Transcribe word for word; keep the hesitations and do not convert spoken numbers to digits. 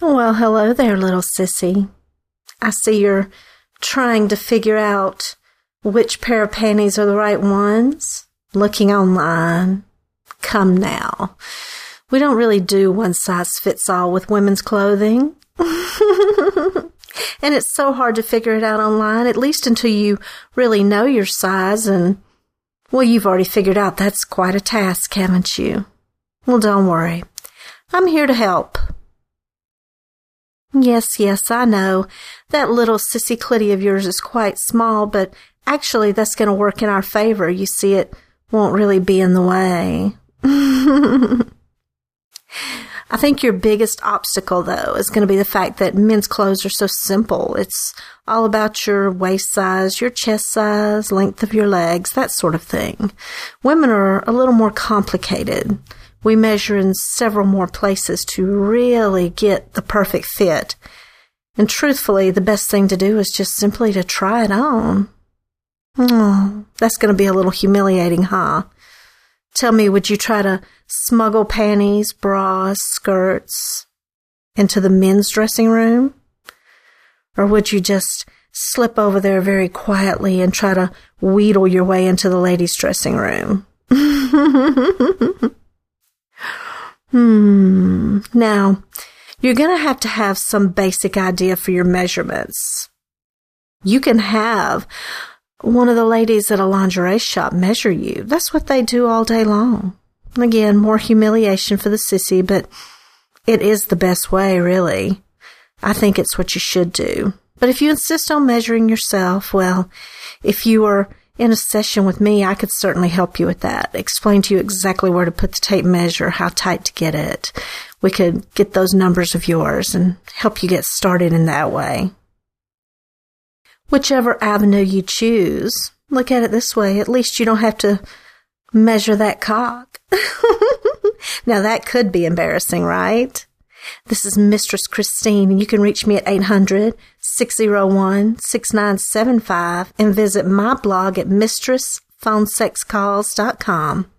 Well, hello there, little sissy. I see you're trying to figure out which pair of panties are the right ones. Looking online. Come now. We don't really do one size fits all with women's clothing. And it's so hard to figure it out online, at least until you really know your size. And, well, you've already figured out that's quite a task, haven't you? Well, don't worry. I'm here to help. Yes, yes, I know. That little sissy clitty of yours is quite small, but actually that's going to work in our favor. You see, it won't really be in the way. I think your biggest obstacle, though, is going to be the fact that men's clothes are so simple. It's all about your waist size, your chest size, length of your legs, that sort of thing. Women are a little more complicated. We measure in several more places to really get the perfect fit. And truthfully, the best thing to do is just simply to try it on. Oh, that's going to be a little humiliating, huh? Tell me, would you try to smuggle panties, bras, skirts into the men's dressing room? Or would you just slip over there very quietly and try to wheedle your way into the ladies' dressing room? Hmm. Now, you're going to have to have some basic idea for your measurements. You can have one of the ladies at a lingerie shop measure you. That's what they do all day long. Again, more humiliation for the sissy, but it is the best way, really. I think it's what you should do. But if you insist on measuring yourself, well, if you were in a session with me, I could certainly help you with that. Explain to you exactly where to put the tape measure, how tight to get it. We could get those numbers of yours and help you get started in that way. Whichever avenue you choose, look at it this way, at least you don't have to measure that cock. Now that could be embarrassing, right? This is Mistress Christine, and you can reach me at eight hundred, six oh one, six nine seven five and visit my blog at mistress phone sex calls dot com.